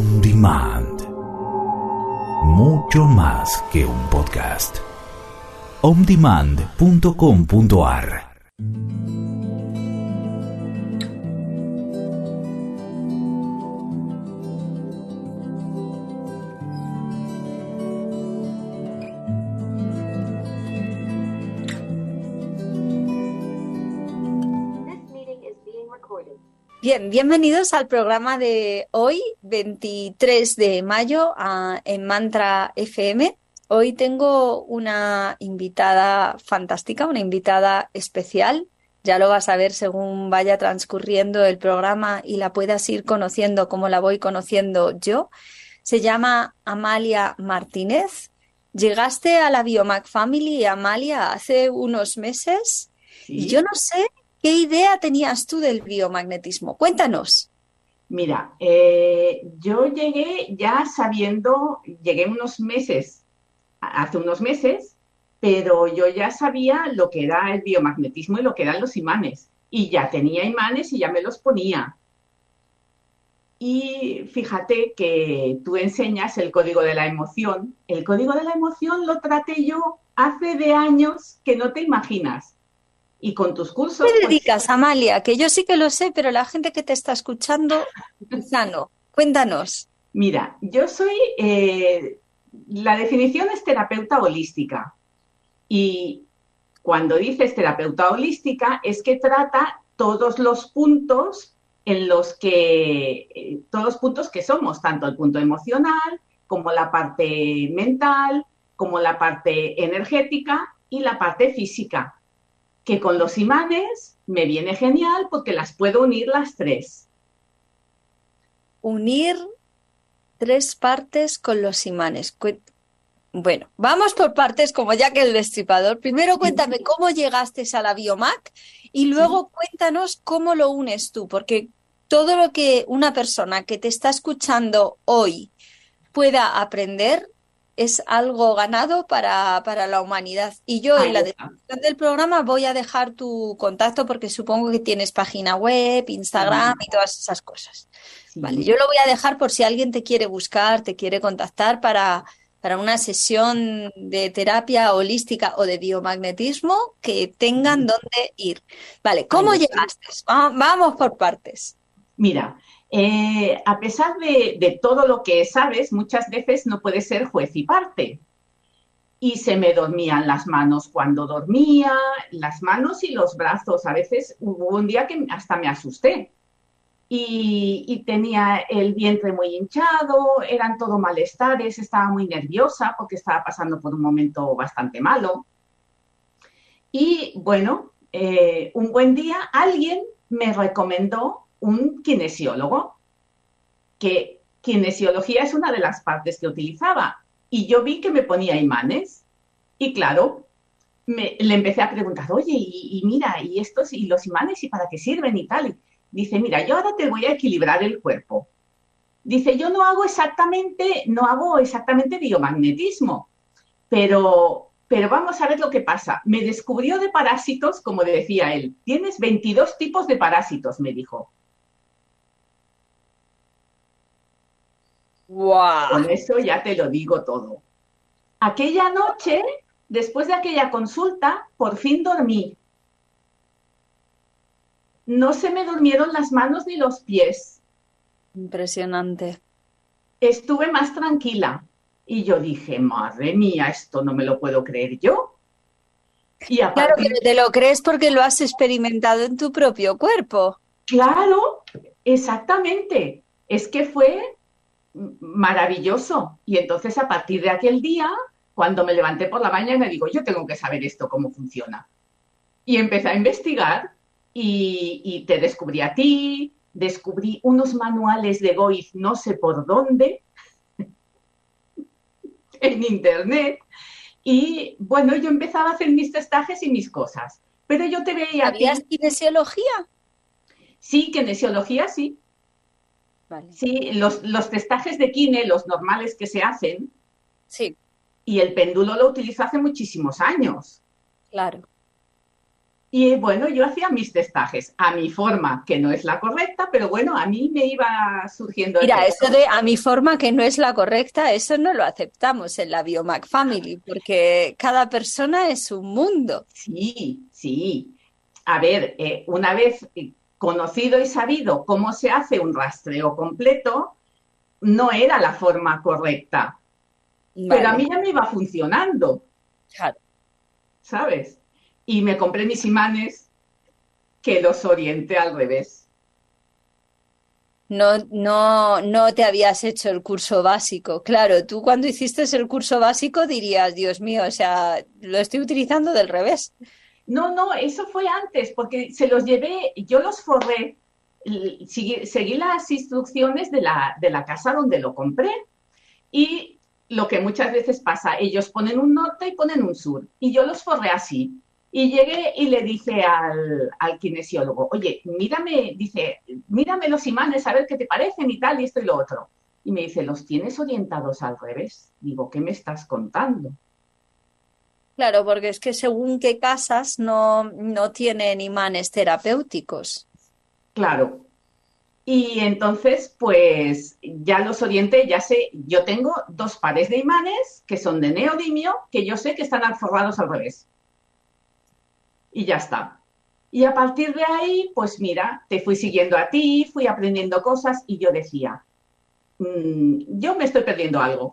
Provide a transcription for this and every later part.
On Demand. Mucho más que un podcast. ondemand.com.ar. Bien, bienvenidos al programa de hoy, 23 de mayo, en Mantra FM. Hoy tengo una invitada fantástica, una invitada especial. Ya lo vas a ver según vaya transcurriendo el programa y la puedas ir conociendo como la voy conociendo yo. Se llama Amalia Martínez. Llegaste a la Biomac Family, Amalia, hace unos meses. Sí. Y yo no sé qué idea tenías tú del biomagnetismo. Cuéntanos. Mira, yo llegué ya sabiendo, llegué hace unos meses, pero yo ya sabía lo que era el biomagnetismo y lo que eran los imanes. Y ya tenía imanes y ya me los ponía. Y fíjate que tú enseñas el código de la emoción. El código de la emoción lo traté yo hace de años que no te imaginas. Y con tus cursos... ¿Qué te dedicas, Amalia? Que yo sí que lo sé, pero la gente que te está escuchando, quizá no. Cuéntanos. Mira, yo soy... la definición es terapeuta holística. Y cuando dices terapeuta holística es que trata todos los puntos en los que... todos los puntos que somos, tanto el punto emocional como la parte mental, como la parte energética y la parte física. Que con los imanes me viene genial porque las puedo unir las tres. Unir tres partes con los imanes. Bueno, vamos por partes como Jack el Destripador. Primero cuéntame cómo llegaste a la Biomac y luego cuéntanos cómo lo unes tú, porque todo lo que una persona que te está escuchando hoy pueda aprender es algo ganado para la humanidad. Y yo en la descripción del programa voy a dejar tu contacto porque supongo que tienes página web, Instagram y todas esas cosas. Sí. Vale, yo lo voy a dejar por si alguien te quiere buscar, te quiere contactar para una sesión de terapia holística o de biomagnetismo que tengan dónde ir. Vale, ¿cómo llegaste? Vamos por partes. Mira, a pesar de todo lo que sabes, muchas veces no puedes ser juez y parte. Y se me dormían las manos cuando dormía, las manos y los brazos. A veces hubo un día que hasta me asusté. Y tenía el vientre muy hinchado, eran todo malestares, estaba muy nerviosa porque estaba pasando por un momento bastante malo. Y bueno, un buen día alguien me recomendó un kinesiólogo, que kinesiología es una de las partes que utilizaba. Y yo vi que me ponía imanes. Y claro, le empecé a preguntar, oye, y mira, y estos, y los imanes, ¿y para qué sirven y tal? Dice, mira, yo ahora te voy a equilibrar el cuerpo. Dice, yo no hago exactamente biomagnetismo, pero vamos a ver lo que pasa. Me descubrió de parásitos, como decía él. Tienes 22 tipos de parásitos, me dijo. ¡Guau! Con eso ya te lo digo todo. Aquella noche, después de aquella consulta, por fin dormí. No se me durmieron las manos ni los pies. Impresionante. Estuve más tranquila. Y yo dije, madre mía, esto no me lo puedo creer yo. Y a Claro partir... que te lo crees porque lo has experimentado en tu propio cuerpo. Claro, exactamente. Es que fue maravilloso. Y entonces a partir de aquel día, cuando me levanté por la mañana, me digo, yo tengo que saber esto, cómo funciona. Y empecé a investigar y te descubrí a ti, descubrí unos manuales de Goiz, no sé por dónde, en internet. Y bueno, yo empezaba a hacer mis testajes y mis cosas. Pero yo te veía a ti. ¿Sabías kinesiología? Sí, kinesiología, sí. Vale. Sí, los testajes de kine, los normales que se hacen. Sí. Y el péndulo lo utilizo hace muchísimos años. Claro. Y bueno, yo hacía mis testajes a mi forma, que no es la correcta, pero bueno, a mí me iba surgiendo Mira, eso efecto. de a mi forma que no es la correcta, eso no lo aceptamos en la Biomac Family, porque cada persona es un mundo. Sí, sí. A ver, una vez conocido y sabido cómo se hace un rastreo completo, no era la forma correcta, pero a Vale, mí ya me iba funcionando, claro. ¿sabes? Y me compré mis imanes que los orienté al revés. No te habías hecho el curso básico. Claro, tú cuando hiciste el curso básico dirías, Dios mío, o sea, lo estoy utilizando del revés. No, no, eso fue antes, porque se los llevé, yo los forré, seguí las instrucciones de la casa donde lo compré y lo que muchas veces pasa, ellos ponen un norte y ponen un sur, y yo los forré así. Y llegué y le dije al kinesiólogo, oye, mírame, dice, mírame los imanes, a ver qué te parecen y tal, y esto y lo otro. Y me dice, ¿los tienes orientados al revés? Digo, ¿qué me estás contando? Claro, porque es que según qué casas no tienen imanes terapéuticos. Claro. Y entonces, pues ya los orienté, ya sé, yo tengo dos pares de imanes que son de neodimio, que yo sé que están forrados al revés. Y ya está. Y a partir de ahí, pues mira, te fui siguiendo a ti, fui aprendiendo cosas y yo decía, yo me estoy perdiendo algo.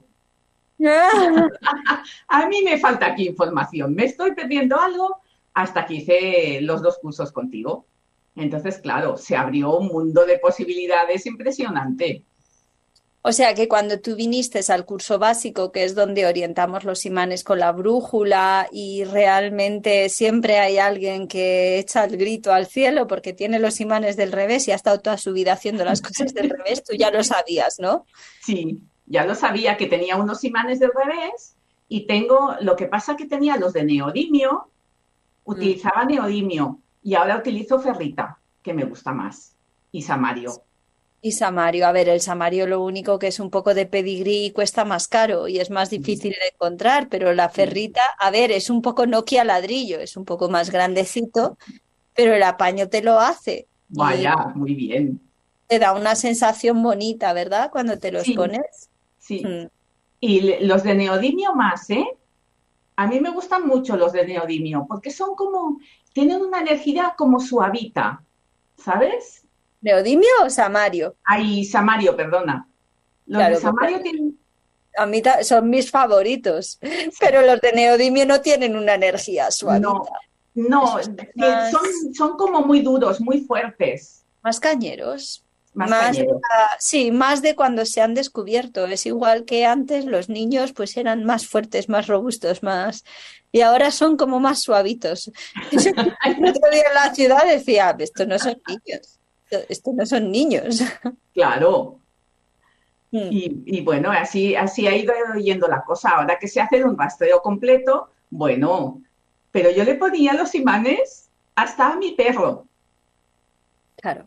A mí me falta aquí información, me estoy perdiendo algo hasta que hice los dos cursos contigo. Entonces, claro, se abrió un mundo de posibilidades impresionante. O sea que cuando tú viniste al curso básico, que es donde orientamos los imanes con la brújula y realmente siempre hay alguien que echa el grito al cielo porque tiene los imanes del revés y ha estado toda su vida haciendo las cosas del revés, tú ya lo sabías, ¿no? Sí, ya lo sabía que tenía unos imanes del revés y tengo, lo que pasa que tenía los de neodimio, Mm. utilizaba neodimio y ahora utilizo ferrita, que me gusta más, y samario. Y Samario, a ver, el Samario lo único que es un poco de pedigrí y cuesta más caro y es más difícil de encontrar, pero la ferrita, a ver, es un poco Nokia ladrillo, es un poco más grandecito, pero el apaño te lo hace y Vaya, muy bien. te da una sensación bonita, ¿verdad? Cuando te los Sí, pones. sí. Mm. Y los de neodimio más, ¿eh? A mí me gustan mucho los de neodimio porque son como, tienen una energía como suavita, ¿sabes? ¿Neodimio o Samario? Ay, samario, perdona. Los de Claro, porque samario tienen, a mí son mis favoritos, pero los de neodimio no tienen una energía suavita. no, no, Esos son más, son como muy duros, muy fuertes, más cañeros. más Más, cañeros. sí, más de cuando se han descubierto. Es igual que antes los niños pues eran más fuertes, más robustos, más... Y ahora son como más suavitos. El otro día en la ciudad decía, estos no son niños, estos no son niños. Claro. Mm. Y bueno, así ha ido yendo la cosa. Ahora que se hace un rastreo completo, bueno, pero yo le ponía los imanes hasta a mi perro. Claro.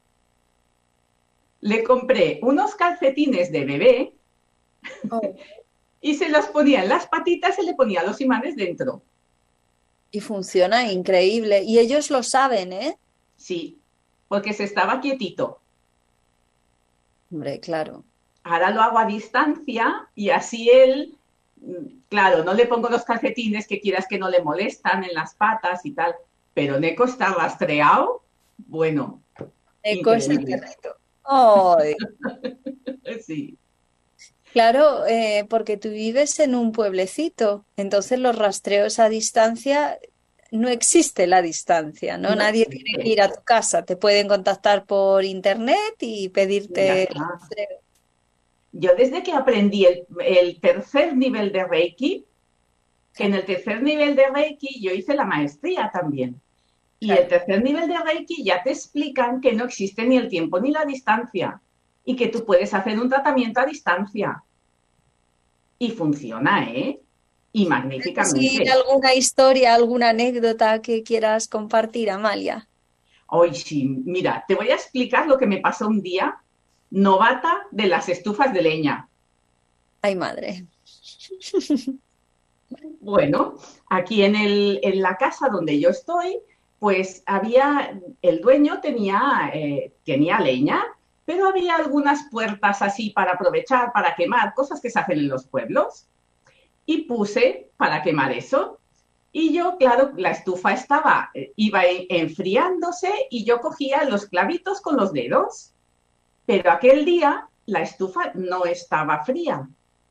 Le compré unos calcetines de bebé Oh. y se los ponía en las patitas y le ponía los imanes dentro. Y funciona increíble. Y ellos lo saben, ¿eh? Sí, porque se estaba quietito. Hombre, claro. Ahora lo hago a distancia y así él, claro, no le pongo los calcetines que quieras que no le molestan en las patas y tal, pero Neko está rastreado, bueno, Eco es el increíble. perrito. Ay. Sí, Claro, porque tú vives en un pueblecito, entonces los rastreos a distancia no existe la distancia, ¿no? no Nadie tiene que existe. ir a tu casa, te pueden contactar por internet y Y ya pedirte el está. rastreo. Yo desde que aprendí el tercer nivel de Reiki, que en Claro, el tercer nivel de Reiki yo hice la maestría también. Y el claro. tercer nivel de Reiki ya te explican que no existe ni el tiempo ni la distancia y que tú puedes hacer un tratamiento a distancia. Y funciona, ¿eh? Y ¿Sí, magníficamente. alguna historia, alguna anécdota que quieras compartir, Amalia? Hoy sí, mira, te voy a explicar lo que me pasó un día, novata de las estufas de leña. Ay, madre. Bueno, aquí en la casa donde yo estoy, pues el dueño tenía leña, pero había algunas puertas así para aprovechar, para quemar, cosas que se hacen en los pueblos. Y puse para quemar eso. Y yo, claro, la estufa iba enfriándose y yo cogía los clavitos con los dedos. Pero aquel día la estufa no estaba fría.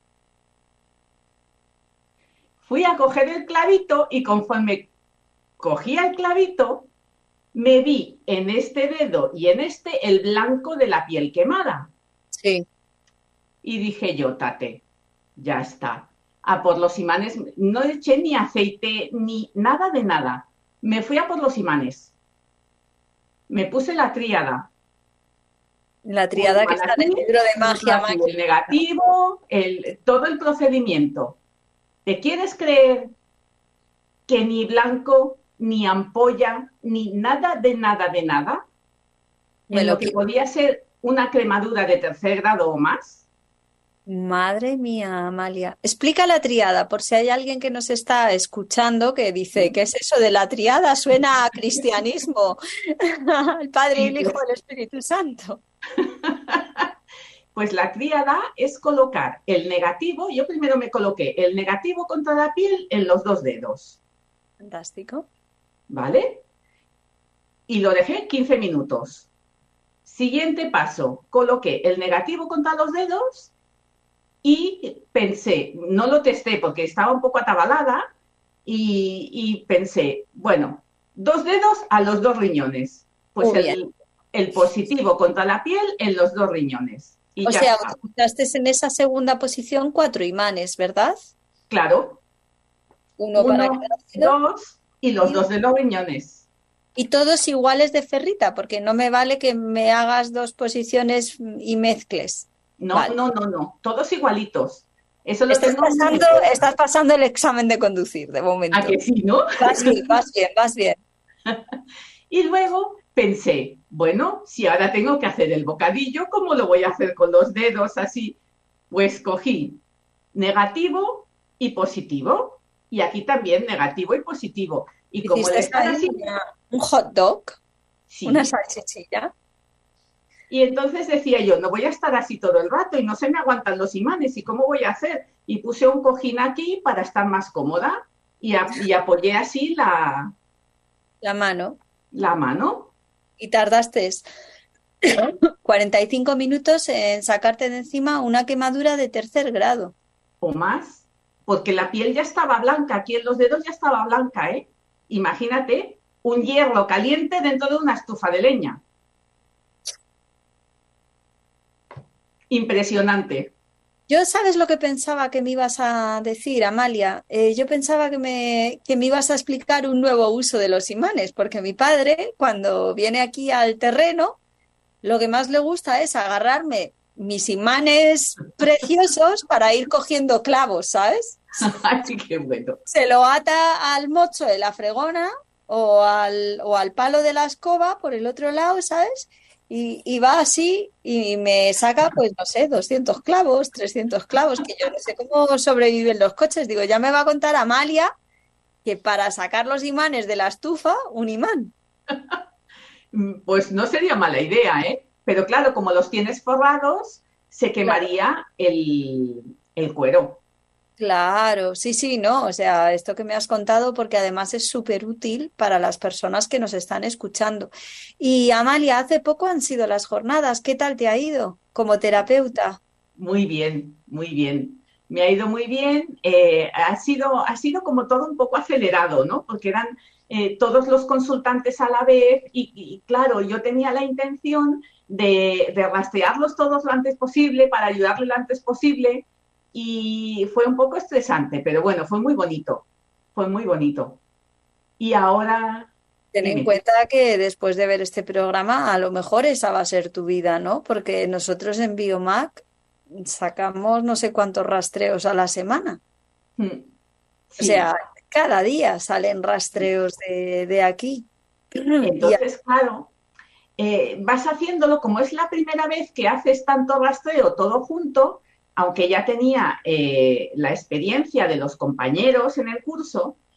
Fui a coger el clavito y conforme cogía el clavito, me vi en este dedo y en este el blanco de la piel quemada. Sí. Y dije yo, tate, ya está. A por los imanes, no eché ni aceite ni nada de nada. Me fui a por los imanes. Me puse la tríada. La tríada que está en el libro de magia. El negativo, todo el procedimiento. ¿Te quieres creer que ni blanco, ni ampolla, ni nada de nada de nada? En lo que podía ser una cremadura de 3er grado o más. Madre mía, Amalia. Explica la tríada, por si hay alguien que nos está escuchando que dice, ¿qué es eso de la tríada? Suena a cristianismo. El Padre, el Hijo y el Espíritu Santo. Pues la tríada es colocar el negativo. Yo primero me coloqué el negativo contra la piel en los 2 dedos. Fantástico. ¿Vale? Y lo dejé 15 minutos. Siguiente paso, coloqué el negativo contra los dedos y pensé, no lo testé porque estaba un poco atabalada y pensé, bueno, 2 dedos a los 2 riñones. Pues el positivo contra la piel en los 2 riñones. Y o sea, utilizaste en esa segunda posición 4 imanes, ¿verdad? Claro. Uno para cada 2 y los 2 de los riñones. Y todos iguales de ferrita, porque no me vale que me hagas 2 posiciones y mezcles. No, vale. no, todos igualitos. Eso lo estás pasando el examen de conducir, de momento. ¿A que sí, no? Vas bien. Y luego pensé, bueno, si ahora tengo que hacer el bocadillo, ¿cómo lo voy a hacer con los dedos así? Pues cogí negativo y positivo, y aquí también negativo y positivo. Y como le están así, un hot dog, sí. Una salchichilla. Y entonces decía yo, no voy a estar así todo el rato y no se me aguantan los imanes, ¿y cómo voy a hacer? Y puse un cojín aquí para estar más cómoda y apoyé así la mano. La mano. Y tardaste 45 minutos en sacarte de encima una quemadura de 3er grado. O más, porque la piel ya estaba blanca, aquí en los dedos ya estaba blanca, ¿eh? Imagínate un hierro caliente dentro de una estufa de leña. Impresionante. Yo, ¿sabes lo que pensaba que me ibas a decir, Amalia? Yo pensaba que me ibas a explicar un nuevo uso de los imanes, porque mi padre, cuando viene aquí al terreno, lo que más le gusta es agarrarme mis imanes preciosos para ir cogiendo clavos, ¿sabes? Ay, qué bueno. Se lo ata al mocho de la fregona o al palo de la escoba por el otro lado, ¿sabes? Y va así y me saca, pues no sé, 200 clavos, 300 clavos, que yo no sé cómo sobreviven los coches. Digo, ya me va a contar Amalia que para sacar los imanes de la estufa, un imán. Pues no sería mala idea, ¿eh? Pero claro, como los tienes forrados, se quemaría el cuero. Claro, sí, no, o sea, esto que me has contado, porque además es súper útil para las personas que nos están escuchando. Y Amalia, hace poco han sido las jornadas, ¿qué tal te ha ido como terapeuta? Muy bien, muy bien. Me ha ido muy bien. Ha sido como todo un poco acelerado, ¿no? Porque eran todos los consultantes a la vez y claro, yo tenía la intención de rastrearlos todos lo antes posible para ayudarle lo antes posible. Y fue un poco estresante, pero bueno, fue muy bonito. Fue muy bonito. Y ahora... Ten en cuenta que después de ver este programa, a lo mejor esa va a ser tu vida, ¿no? Porque nosotros en Biomac sacamos no sé cuántos rastreos a la semana. Sí. O sea, cada día salen rastreos de aquí. Entonces, claro, vas haciéndolo, como es la primera vez que haces tanto rastreo todo junto, aunque ya tenía la experiencia de los compañeros en el curso,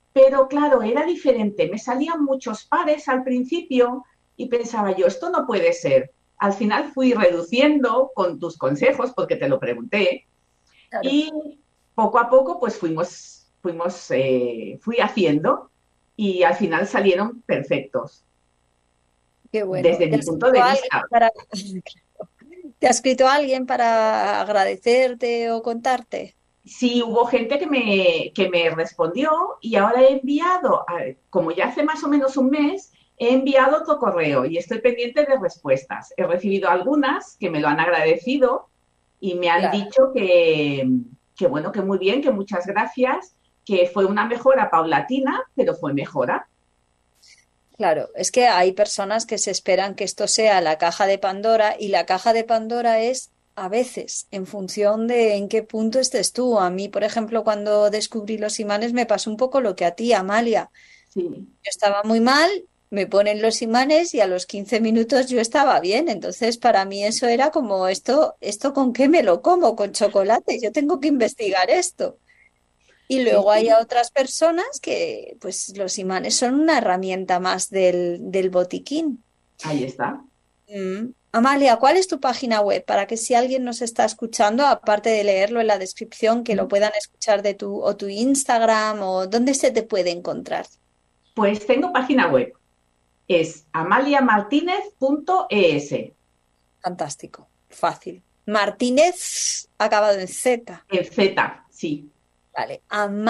Pero claro, era diferente. Me salían muchos pares al principio y pensaba yo, esto no puede ser. Al final fui reduciendo con tus consejos, porque te lo pregunté, Claro. y poco a poco pues fui haciendo y al final salieron perfectos, Qué bueno. desde mi punto de vista. ¿Te ha escrito alguien para agradecerte o contarte? Sí, hubo gente que me respondió y ahora he enviado, como ya hace más o menos un mes, he enviado otro correo y estoy pendiente de respuestas. He recibido algunas que me lo han agradecido y me han Claro. dicho que bueno, que muy bien, que muchas gracias, que fue una mejora paulatina, pero fue mejora. Claro, es que hay personas que se esperan que esto sea la caja de Pandora y la caja de Pandora es a veces en función de en qué punto estés tú. A mí, por ejemplo, cuando descubrí los imanes me pasó un poco lo que a ti, Amalia. Sí, Yo estaba muy mal, me ponen los imanes y a los 15 minutos yo estaba bien. Entonces, para mí eso era como ¿esto con qué me lo como? Con chocolate. Yo tengo que investigar esto. Y sí, luego hay sí, otras personas que, pues, los imanes son una herramienta más del botiquín. ahí está. Amalia, ¿cuál es tu página web? Para que si alguien nos está escuchando, aparte de leerlo en la descripción, que lo puedan escuchar de tu Instagram o dónde se te puede encontrar. Pues tengo página web, es amaliamartinez.es, Fantástico, fácil. Martínez, acabado en Z. en Z, sí, Vale,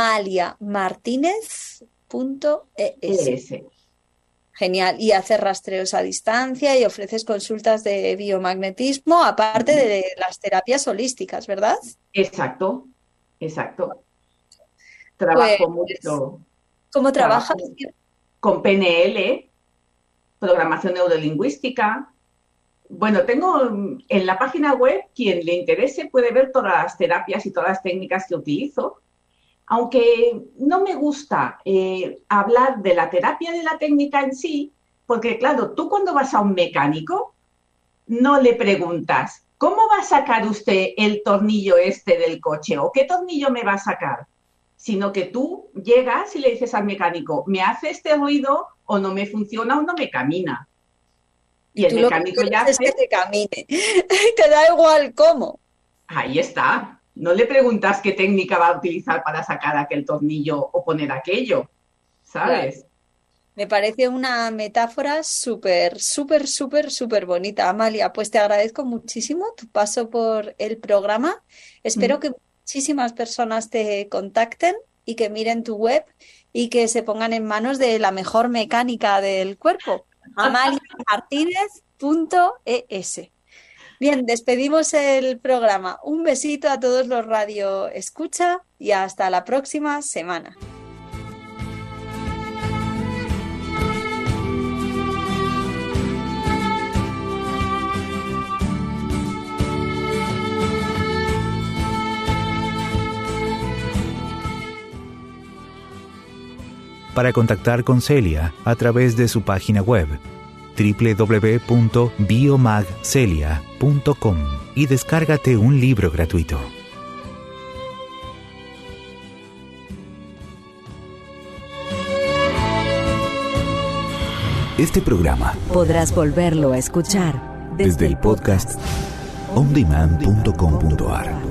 amaliamartinez.es. ES. Genial. Y haces rastreos a distancia y ofreces consultas de biomagnetismo, aparte de las terapias holísticas, ¿verdad? Exacto, exacto. Pues, Trabajo mucho, ¿cómo trabajas? trabajo con PNL, programación neurolingüística. Bueno, tengo en la página web, quien le interese puede ver todas las terapias y todas las técnicas que utilizo, aunque no me gusta hablar de la terapia de la técnica en sí, porque claro, tú cuando vas a un mecánico, no le preguntas, ¿cómo va a sacar usted el tornillo este del coche? ¿O qué tornillo me va a sacar? Sino que tú llegas y le dices al mecánico, ¿me hace este ruido o no me funciona o no me camina? Y el Tú lo que mecánico quieres ya es que hace, te camine. Te da igual cómo. ahí está. No le preguntas qué técnica va a utilizar para sacar aquel tornillo o poner aquello, Claro. ¿sabes? Me parece una metáfora súper bonita, Amalia. Pues te agradezco muchísimo tu paso por el programa. Espero que muchísimas personas te contacten y que miren tu web y que se pongan en manos de la mejor mecánica del cuerpo, amaliamartinez.es. Bien, despedimos el programa. Un besito a todos los radio escucha y hasta la próxima semana. Para contactar con Celia a través de su página web www.biomagcelia.com y descárgate un libro gratuito. Este programa podrás volverlo a escuchar desde el podcast ondemand.com.ar.